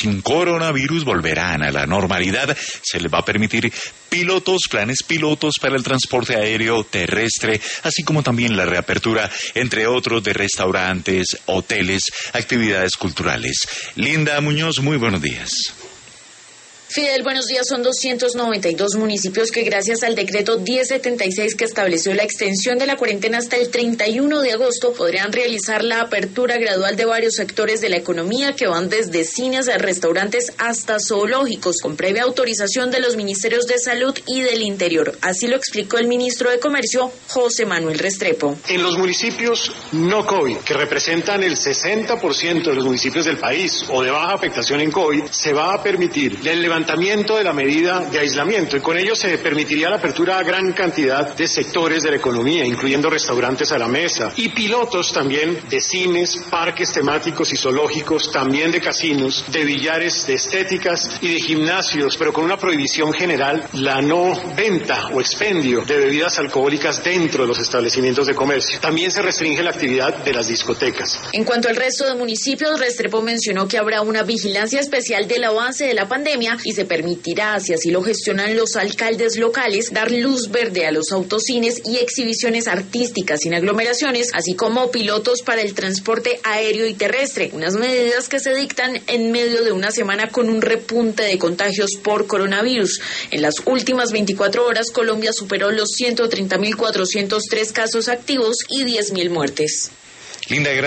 sin coronavirus volverán a la normalidad. Se les va a permitir planes pilotos para el transporte aéreo terrestre, así como también la reapertura, entre otros, de restaurantes, hoteles, actividades culturales. Linda Muñoz, muy buenos días. Fidel, buenos días. Son 292 municipios que gracias al decreto 1076 que estableció la extensión de la cuarentena hasta el 31 de agosto podrían realizar la apertura gradual de varios sectores de la economía que van desde cines a restaurantes hasta zoológicos, con previa autorización de los ministerios de Salud y del Interior. Así lo explicó el ministro de Comercio, José Manuel Restrepo. En los municipios no COVID, que representan el 60% de los municipios del país o de baja afectación en COVID, se va a permitir el levantamiento de la medida de aislamiento y con ello se permitiría la apertura a gran cantidad de sectores de la economía, incluyendo restaurantes a la mesa y pilotos también de cines, parques temáticos y zoológicos, también de casinos, de billares, de estéticas y de gimnasios, pero con una prohibición general, la no venta o expendio de bebidas alcohólicas dentro de los establecimientos de comercio. También se restringe la actividad de las discotecas. En cuanto al resto de municipios, Restrepo mencionó que habrá una vigilancia especial del avance de la pandemia y se permitirá, si así lo gestionan los alcaldes locales, dar luz verde a los autocines y exhibiciones artísticas sin aglomeraciones, así como pilotos para el transporte aéreo y terrestre, unas medidas que se dictan en medio de una semana con un repunte de contagios por coronavirus. En las últimas 24 horas, Colombia superó los 130.403 casos activos y 10.000 muertes. Linda,